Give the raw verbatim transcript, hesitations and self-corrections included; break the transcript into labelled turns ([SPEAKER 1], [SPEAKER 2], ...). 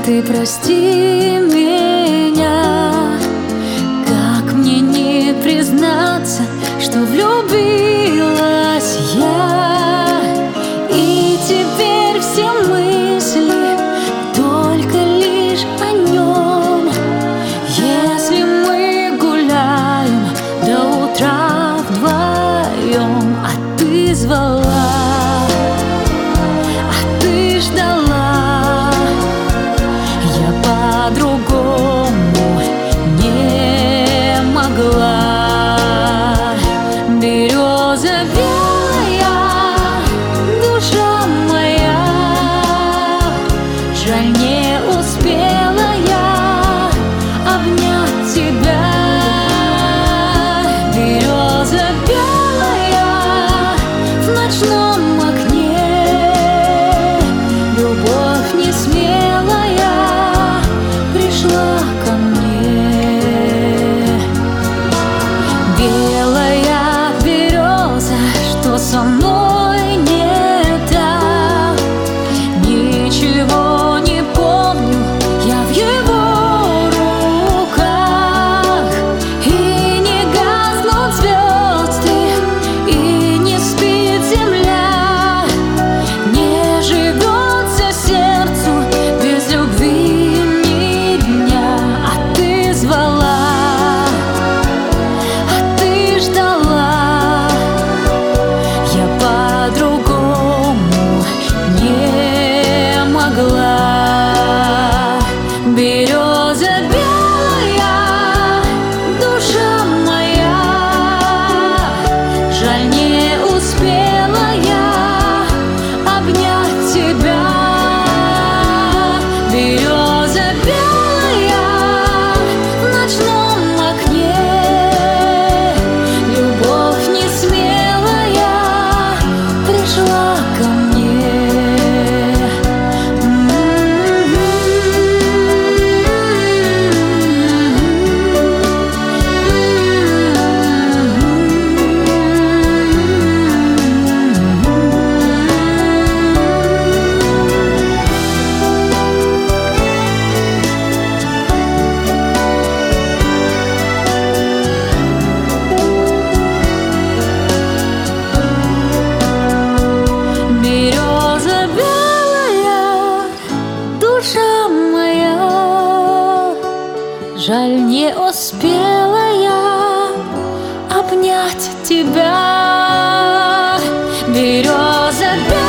[SPEAKER 1] Ты прости меня, как мне не признаться, что влюбилась я, и теперь все мысли только лишь о нем. Если мы гуляем до утра вдвоем, а ты звала, а ты ждала, я по-другому не могла. Береза белая, душа моя, жаль, не успела я обнять тебя. Береза белая в ночном окне, любовь несмелая пришла ко мне. Белая береза, что со мной не так, ничего не помню я в его руках. И не гаснут звезды, и не спит земля, не живется сердцу без любви ни дня. А ты звала, а ты ждала, я по-другому не могла. Береза белая, душа моя, жаль, не успела я обнять тебя. Береза белая в ночном окне, любовь несмелая пришла ко мне. Береза белая, душа моя, жаль, не успела я обнять тебя. Береза белая.